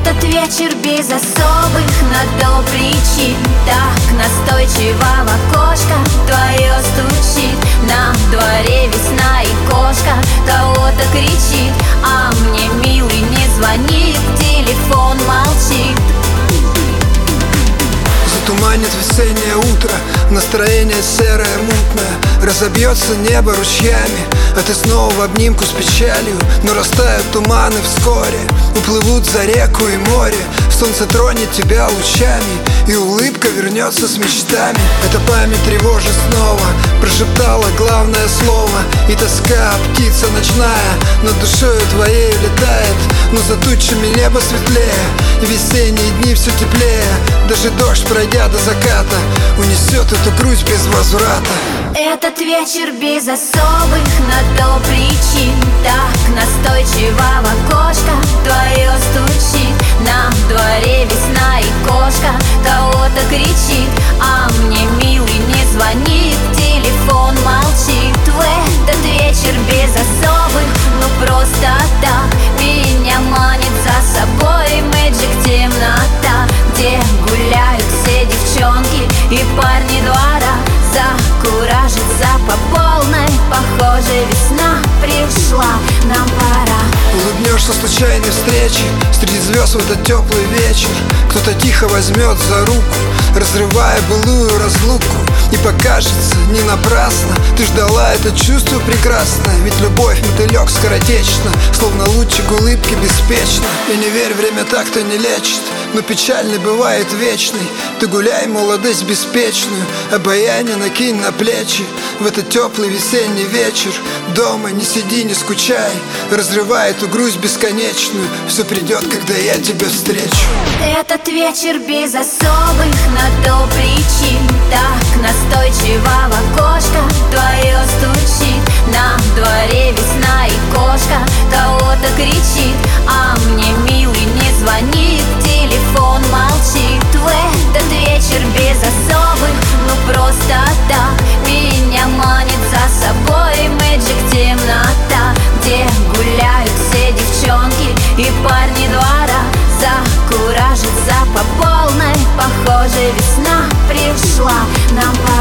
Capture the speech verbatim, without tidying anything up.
Этот вечер без особых на то причин. Так настойчиво в окошко твое стучит. На дворе весна и кошка кого-то кричит, а мне милый не звонит, телефон молчит. Затуманит весеннее утро, настроение серое, мутное. Разобьется небо ручьями, а ты снова в обнимку с печалью. Но растают туманы вскоре, уплывут за реку и море. Солнце тронет тебя лучами, и улыбка вернется с мечтами. Эта память тревожит снова, прошептала главное слово. И тоска, птица ночная, над душою твоей летает. Но за тучами небо светлее, и весенние дни все теплее. Даже дождь, пройдя до заката, унесет эту грусть без возврата. Этот вечер без особых на то причин. Так настойчиво в окошко твое стучит. На дворе весна и кошка кого-то кричит, а мне милый не звонит, телефон молчит. В этот вечер без особых, ну просто так меня манит за собой мэджик темнота, где гуляют все девчонки и парни двора. Закуражится по полной, похоже, весна пришла, нам пора. Улыбнешься случайной встречи среди звезд в этот теплый вечер. Кто-то тихо возьмет за руку, разрывая былую разлуку. И покажется не напрасно, ты ждала это чувство прекрасно. Ведь любовь, мотылек, скоротечна, словно лучик улыбки беспечно. И не верь, время так-то не лечит, но печальный бывает вечный. Ты гуляй, молодость беспечную, обаяние накинь на плечи. В этот теплый весенний вечер дома не сиди, не скучай, разрывай эту грусть бесконечную. Все придет, когда я тебя встречу. Этот вечер без особых на то причин. Так настойчиво в окошко твое стучит. На дворе весна и кошка кого-то кричит, а мне милый не звонит, телефон молчит. В этот вечер без особых, ну просто так меня манит за собой мэджик темнота, где гуляют все девчонки и парни двора. Закуражится по полной, похоже, весна пришла, нам пора.